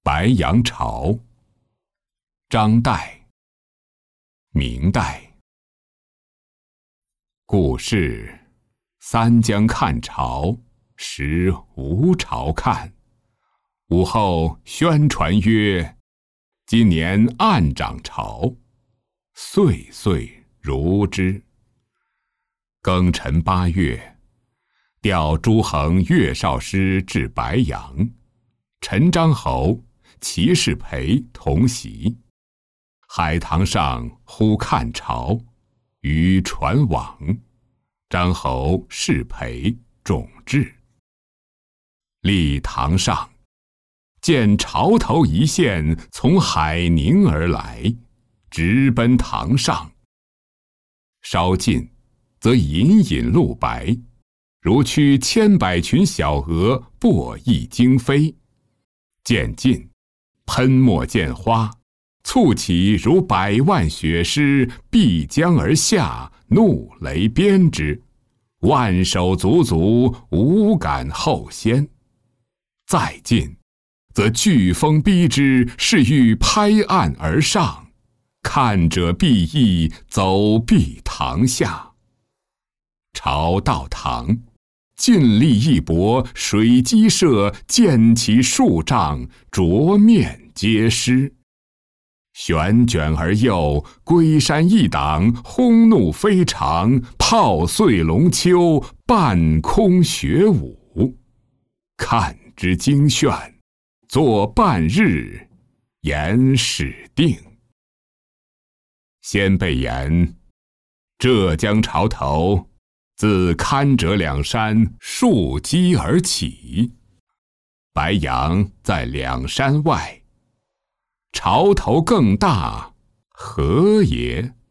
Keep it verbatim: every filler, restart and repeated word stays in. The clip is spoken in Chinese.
白杨潮，张岱，明代。故事三江看潮，时无潮看。午后宣传曰：今年暗涨潮，岁岁如之。庚辰八月，调朱衡岳少师至白杨，陈章侯、齐士培同席。海棠上忽看潮，渔船往，张侯、士培众至。立堂上，见潮头一线从海宁而来，直奔堂上。稍近，则隐隐露白，如驱千百群小鹅簸翼惊飞；渐近，喷墨溅花，簇起如百万雪狮，避江而下，怒雷鞭之，万手足足，无敢后先。再近，则飓风逼之，势欲拍岸而上，看者必异，走避堂下。潮到堂，尽力一搏，水击射，溅起数丈，着面皆湿。旋卷而右，龟山一挡，轰怒飞长，炮碎龙丘，半空雪舞。看之惊炫，坐半日，言始定。先辈言，浙江潮头，自堪折两山数击而起，白杨在两山外，潮头更大，何也？